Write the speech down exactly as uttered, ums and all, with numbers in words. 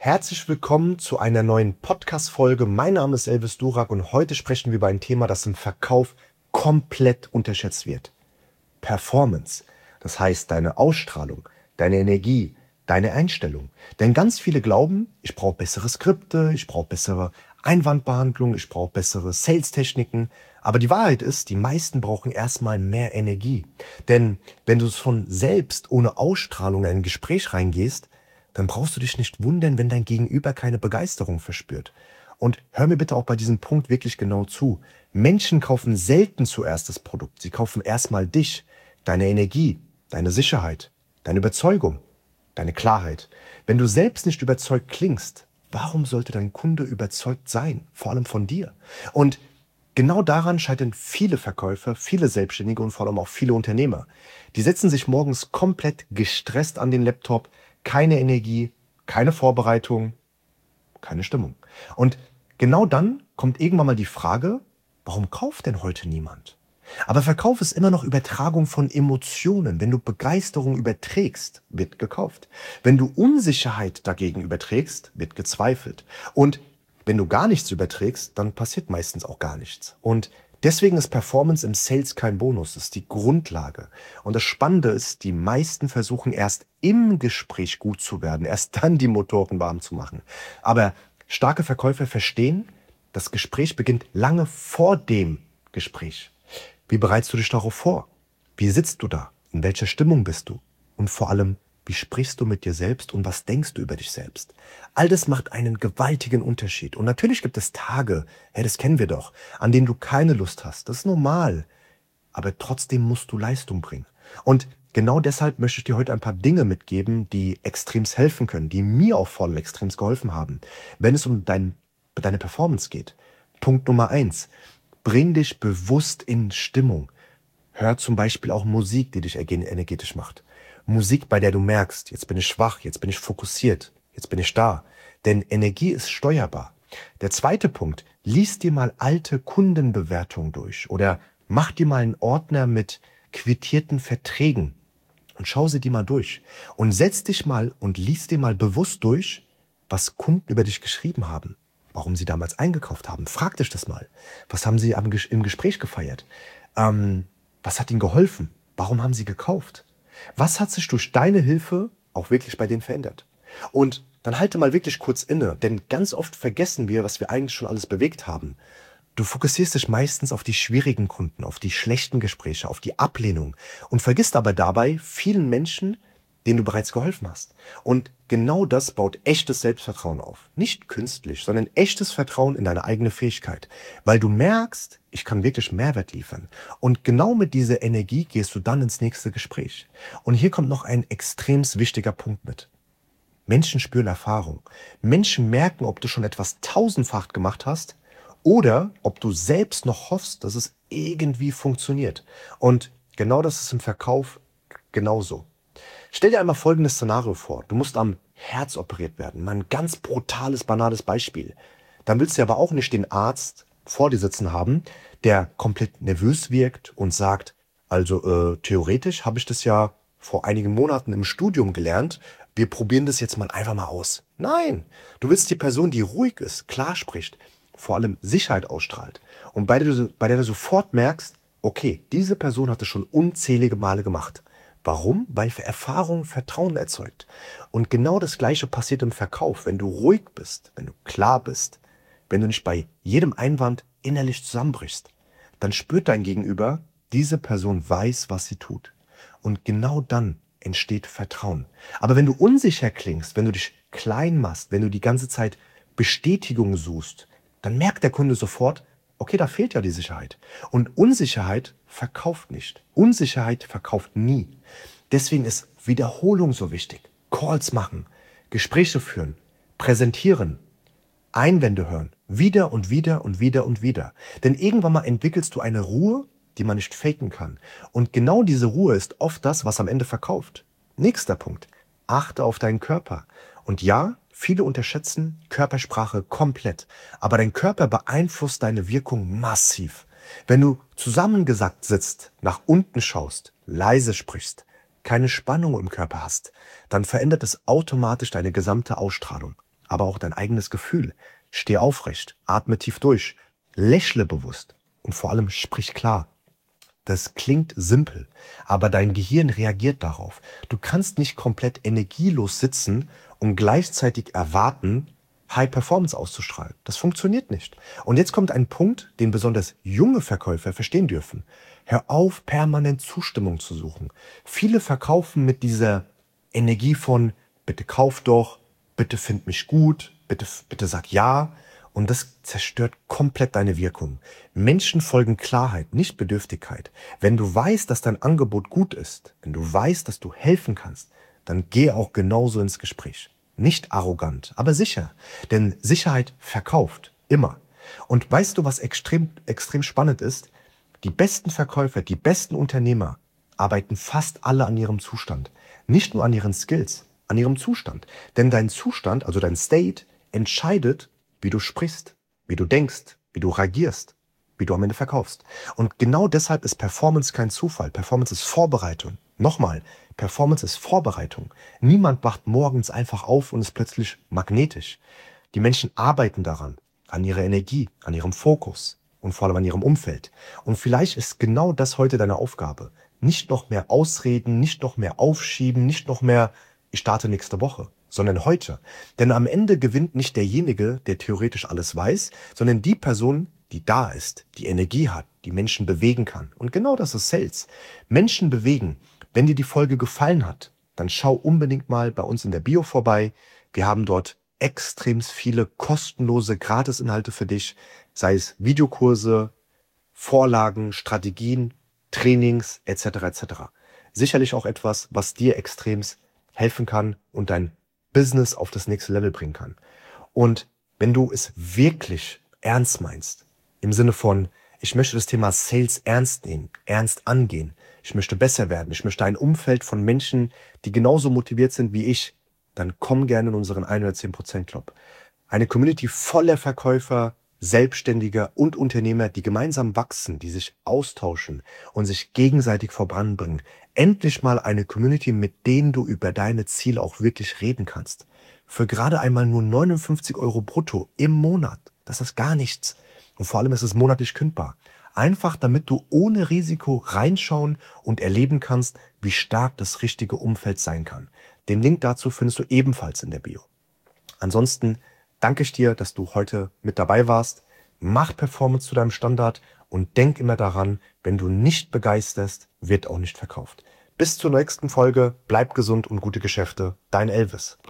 Herzlich willkommen zu einer neuen Podcast-Folge. Mein Name ist Elvis Durak und heute sprechen wir über ein Thema, das im Verkauf komplett unterschätzt wird. Performance. Das heißt, deine Ausstrahlung, deine Energie, deine Einstellung. Denn ganz viele glauben, ich brauche bessere Skripte, ich brauche bessere Einwandbehandlung, ich brauche bessere Sales-Techniken. Aber die Wahrheit ist, die meisten brauchen erstmal mehr Energie. Denn wenn du von selbst ohne Ausstrahlung in ein Gespräch reingehst, dann brauchst du dich nicht wundern, wenn dein Gegenüber keine Begeisterung verspürt. Und hör mir bitte auch bei diesem Punkt wirklich genau zu. Menschen kaufen selten zuerst das Produkt. Sie kaufen erstmal dich, deine Energie, deine Sicherheit, deine Überzeugung, deine Klarheit. Wenn du selbst nicht überzeugt klingst, warum sollte dein Kunde überzeugt sein? Vor allem von dir. Und genau daran scheitern viele Verkäufer, viele Selbstständige und vor allem auch viele Unternehmer. Die setzen sich morgens komplett gestresst an den Laptop, keine Energie, keine Vorbereitung, keine Stimmung. Und genau dann kommt irgendwann mal die Frage, warum kauft denn heute niemand? Aber Verkauf ist immer noch Übertragung von Emotionen. Wenn du Begeisterung überträgst, wird gekauft. Wenn du Unsicherheit dagegen überträgst, wird gezweifelt. Und wenn du gar nichts überträgst, dann passiert meistens auch gar nichts. Und deswegen ist Performance im Sales kein Bonus, das ist die Grundlage. Und das Spannende ist, die meisten versuchen erst im Gespräch gut zu werden, erst dann die Motoren warm zu machen. Aber starke Verkäufer verstehen, das Gespräch beginnt lange vor dem Gespräch. Wie bereitest du dich darauf vor? Wie sitzt du da? In welcher Stimmung bist du? Und vor allem, wie sprichst du mit dir selbst und was denkst du über dich selbst? All das macht einen gewaltigen Unterschied. Und natürlich gibt es Tage, ja, das kennen wir doch, an denen du keine Lust hast. Das ist normal. Aber trotzdem musst du Leistung bringen. Und genau deshalb möchte ich dir heute ein paar Dinge mitgeben, die extremst helfen können, die mir auch vor allem extremst geholfen haben, wenn es um dein, deine Performance geht. Punkt Nummer eins. Bring dich bewusst in Stimmung. Hör zum Beispiel auch Musik, die dich energetisch macht. Musik, bei der du merkst, jetzt bin ich schwach, jetzt bin ich fokussiert, jetzt bin ich da. Denn Energie ist steuerbar. Der zweite Punkt, lies dir mal alte Kundenbewertungen durch oder mach dir mal einen Ordner mit quittierten Verträgen und schau sie dir mal durch. Und setz dich mal und lies dir mal bewusst durch, was Kunden über dich geschrieben haben. Warum sie damals eingekauft haben. Frag dich das mal. Was haben sie am, im Gespräch gefeiert? Ähm, was hat ihnen geholfen? Warum haben sie gekauft? Was hat sich durch deine Hilfe auch wirklich bei denen verändert? Und dann halte mal wirklich kurz inne, denn ganz oft vergessen wir, was wir eigentlich schon alles bewegt haben. Du fokussierst dich meistens auf die schwierigen Kunden, auf die schlechten Gespräche, auf die Ablehnung und vergisst aber dabei vielen Menschen, denen du bereits geholfen hast. Und genau das baut echtes Selbstvertrauen auf. Nicht künstlich, sondern echtes Vertrauen in deine eigene Fähigkeit. Weil du merkst, ich kann wirklich Mehrwert liefern. Und genau mit dieser Energie gehst du dann ins nächste Gespräch. Und hier kommt noch ein extrem wichtiger Punkt mit. Menschen spüren Erfahrung. Menschen merken, ob du schon etwas tausendfach gemacht hast oder ob du selbst noch hoffst, dass es irgendwie funktioniert. Und genau das ist im Verkauf genauso. Stell dir einmal folgendes Szenario vor. Du musst am Herz operiert werden. Mal ein ganz brutales, banales Beispiel. Dann willst du aber auch nicht den Arzt vor dir sitzen haben, der komplett nervös wirkt und sagt, also äh, theoretisch habe ich das ja vor einigen Monaten im Studium gelernt. Wir probieren das jetzt mal einfach mal aus. Nein, du willst die Person, die ruhig ist, klar spricht, vor allem Sicherheit ausstrahlt und bei der du, bei der du sofort merkst, okay, diese Person hat das schon unzählige Male gemacht. Warum? Weil Erfahrung Vertrauen erzeugt. Und genau das Gleiche passiert im Verkauf. Wenn du ruhig bist, wenn du klar bist, wenn du nicht bei jedem Einwand innerlich zusammenbrichst, dann spürt dein Gegenüber, diese Person weiß, was sie tut. Und genau dann entsteht Vertrauen. Aber wenn du unsicher klingst, wenn du dich klein machst, wenn du die ganze Zeit Bestätigung suchst, dann merkt der Kunde sofort, okay, da fehlt ja die Sicherheit. Und Unsicherheit verkauft nicht. Unsicherheit verkauft nie. Deswegen ist Wiederholung so wichtig. Calls machen, Gespräche führen, präsentieren, Einwände hören. Wieder und wieder und wieder und wieder. Denn irgendwann mal entwickelst du eine Ruhe, die man nicht faken kann. Und genau diese Ruhe ist oft das, was am Ende verkauft. Nächster Punkt. Achte auf deinen Körper. Und ja, viele unterschätzen Körpersprache komplett. Aber dein Körper beeinflusst deine Wirkung massiv. Wenn du zusammengesackt sitzt, nach unten schaust, leise sprichst, keine Spannung im Körper hast, dann verändert es automatisch deine gesamte Ausstrahlung. aber auch dein eigenes Gefühl. Steh aufrecht, atme tief durch, lächle bewusst und vor allem sprich klar. Das klingt simpel, aber dein Gehirn reagiert darauf. Du kannst nicht komplett energielos sitzen und gleichzeitig erwarten, High Performance auszustrahlen. Das funktioniert nicht. Und jetzt kommt ein Punkt, den besonders junge Verkäufer verstehen dürfen. Hör auf, permanent Zustimmung zu suchen. Viele verkaufen mit dieser Energie von bitte kauf doch, bitte find mich gut, bitte, bitte sag ja. Und das zerstört komplett deine Wirkung. Menschen folgen Klarheit, nicht Bedürftigkeit. Wenn du weißt, dass dein Angebot gut ist, wenn du weißt, dass du helfen kannst, dann geh auch genauso ins Gespräch. Nicht arrogant, aber sicher. Denn Sicherheit verkauft, immer. Und weißt du, was extrem, extrem spannend ist? Die besten Verkäufer, die besten Unternehmer arbeiten fast alle an ihrem Zustand. Nicht nur an ihren Skills, an ihrem Zustand. Denn dein Zustand, also dein State, entscheidet, wie du sprichst, wie du denkst, wie du reagierst, wie du am Ende verkaufst. Und genau deshalb ist Performance kein Zufall. Performance ist Vorbereitung. Nochmal, Performance ist Vorbereitung. Niemand wacht morgens einfach auf und ist plötzlich magnetisch. Die Menschen arbeiten daran, an ihrer Energie, an ihrem Fokus und vor allem an ihrem Umfeld. Und vielleicht ist genau das heute deine Aufgabe. Nicht noch mehr ausreden, nicht noch mehr aufschieben, nicht noch mehr, ich starte nächste Woche, sondern heute. Denn am Ende gewinnt nicht derjenige, der theoretisch alles weiß, sondern die Person, die da ist, die Energie hat, die Menschen bewegen kann. Und genau das ist Sales. Menschen bewegen. Wenn dir die Folge gefallen hat, dann schau unbedingt mal bei uns in der Bio vorbei. Wir haben dort extrem viele kostenlose Gratisinhalte für dich, sei es Videokurse, Vorlagen, Strategien, Trainings et cetera et cetera. Sicherlich auch etwas, was dir extrem helfen kann und dein Business auf das nächste Level bringen kann. Und wenn du es wirklich ernst meinst, im Sinne von, ich möchte das Thema Sales ernst nehmen, ernst angehen, ich möchte besser werden, ich möchte ein Umfeld von Menschen, die genauso motiviert sind wie ich, dann komm gerne in unseren hundertzehn Prozent Club. Eine Community voller Verkäufer, Selbstständiger und Unternehmer, die gemeinsam wachsen, die sich austauschen und sich gegenseitig voranbringen. Endlich mal eine Community, mit denen du über deine Ziele auch wirklich reden kannst. Für gerade einmal nur neunundfünfzig Euro brutto im Monat. Das ist gar nichts. Und vor allem ist es monatlich kündbar. Einfach damit du ohne Risiko reinschauen und erleben kannst, wie stark das richtige Umfeld sein kann. Den Link dazu findest du ebenfalls in der Bio. Ansonsten danke ich dir, dass du heute mit dabei warst. Mach Performance zu deinem Standard und denk immer daran, wenn du nicht begeisterst, wird auch nicht verkauft. Bis zur nächsten Folge, bleib gesund und gute Geschäfte. Dein Elvis.